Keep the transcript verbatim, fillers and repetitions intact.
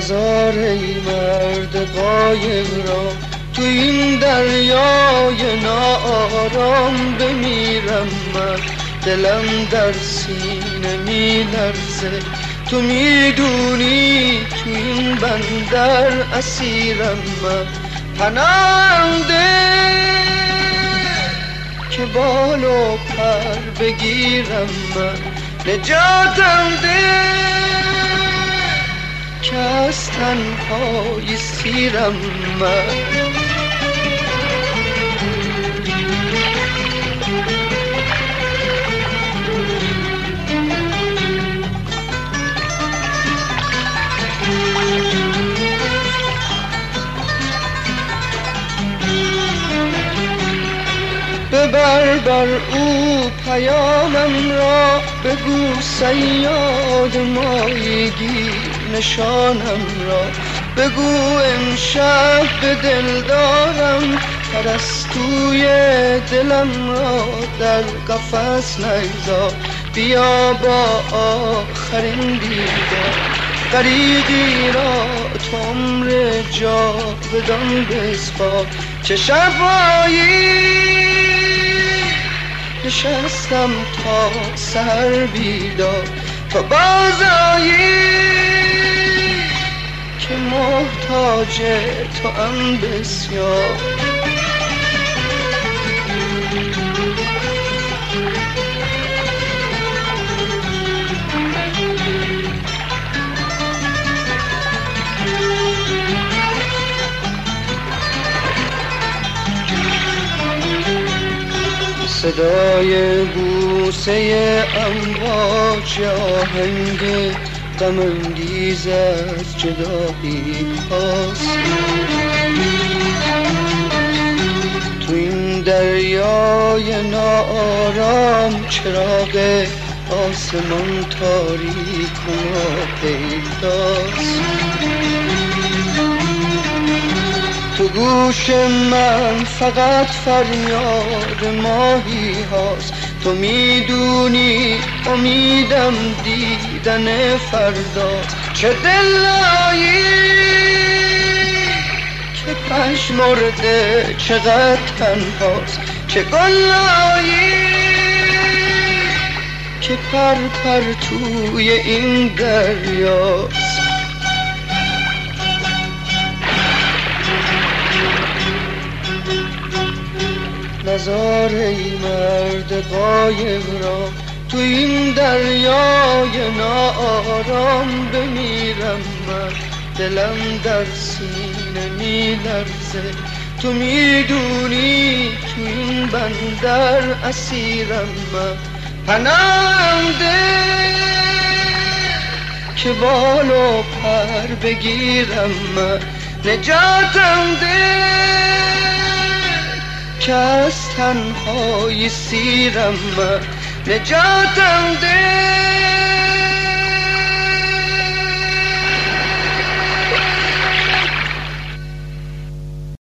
نزار ای مرد غایب را تو این دریای ناآرام بمیرم من، دلم در سینه می لرزه، تو میدونی تو این بندر اسیرم من. پناهم ده که بال و پر بگیرم من، نجاتم ده که از تنهایی سیرم من. ببر بر او پیامم را، بگو صیاد ماهیگیر نشانم را، بگو امشب به دل دارم پرستوی دلم را در قفس نگذار. بیا با آخرین دیدار غریقی را تو عمر جاودان بسپار. چه شبایی نشستم تا سحر بیدار، تو بازایی که محتاج تو ام بسیار. صدای بوسه امواج آهنگ غم انگیز از جدایی هاست. تو این دریای ناآرام چراغ آسمان تاریک و ناپیداست. تو گوش من فقط فریاد ماهی هاست، تو میدونی امیدم دیدن فرداست. چه دلایی که پژمرده چقدر تنهاست، چه گلایی که پر پر توی این دریاست. نزار ای مرد غایب را تو این دریای ناآرام بمیرم من، دلم در سینه می لرزه، تو میدونی تو این بندر اسیرم من. پناهم ده که بال و پر بگیرم من، نجاتم ده که از تنهایی سیرم من، نجاتم ده